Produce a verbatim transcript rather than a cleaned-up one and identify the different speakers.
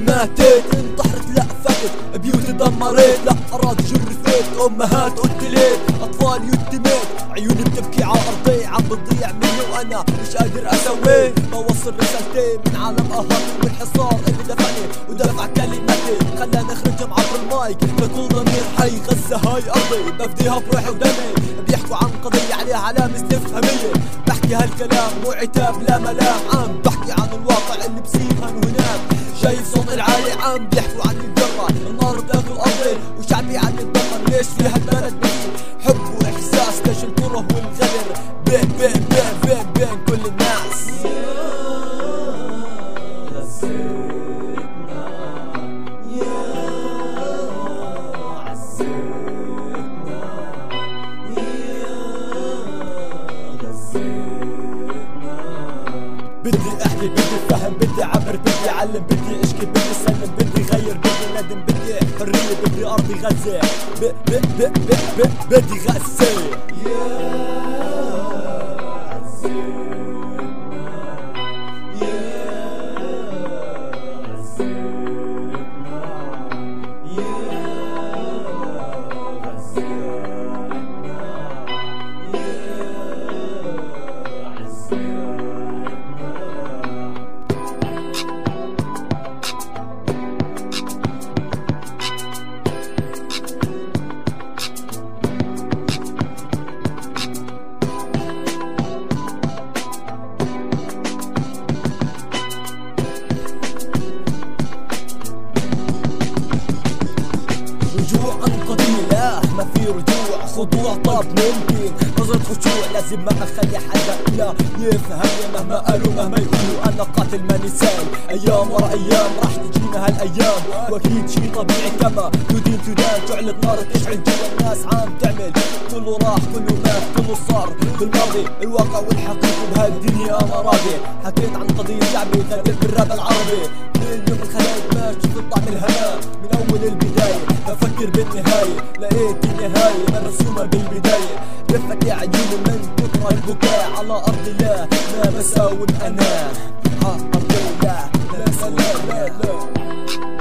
Speaker 1: اللي ماتت انتحرت لا فاتت، بيوت دمرت لا أراضي جرفت، أمهات قتلت، أطفال يتمت، عيوني بتبكي على أرضي عم بتضيع مني وأنا مش قادر أسوي. بوصل رسالتين من عالم أهاتي والحصار اللي دفعني ودفع كلماتي خلاني أخرجهم عبر المايك لكل ضمير حي. غزة هاي أرضي بفديها بروحي ودمي، بيحكوا عن قضية عليها علامة استفهامية. بحكي هالكلام مو عتاب لا ملام، عم بحكي عن الواقع اللي بصير هون هناك. شايف صوت العالي عم بيحكوا عن الجرة، النار بتاكل أرضي وشعبي عن الدمر. ليش في هالبلد بحكي حب وإحساس، ليش الكره والغدر بين بين بين بين بين كل الناس. بدي احكي بدي فهم بدي اعبر بدي اعلم بدي اشكي بدي اسلم بدي غير بدي ندم بدي حرية بدي ارضي غزة ب ب ب ب ب بدي غزة. رجوع عن قضية ما في رجوع، خضوع طاب ممكن نظرة خشوع، لازم ما اخلي حدا لا يفهمني مهما قالوا مهما يقولوا. انا قاتل ماني سال، ايام ورا ايام راح تجينا هالايام، واكيد شي طبيعي كما تدين تدان. شعلة نار تشعل جوا الناس عم تعمل، كله راح كله مات كله صار بالماضي. الواقع والحقيقة بهاي الدنيا انا راضي. حكيت عن قضية شعبي غادر بالراب العربي، من يوم الخلايق ما شفت طعم الهنا من اول البداية. بفكر بالنهاية لقيت النهاية مرسومة بالبداية، لفت يا عيوني من كتر البكاء على أرض لا ما بساوي أنا على أرض لا لا لا لا, لا.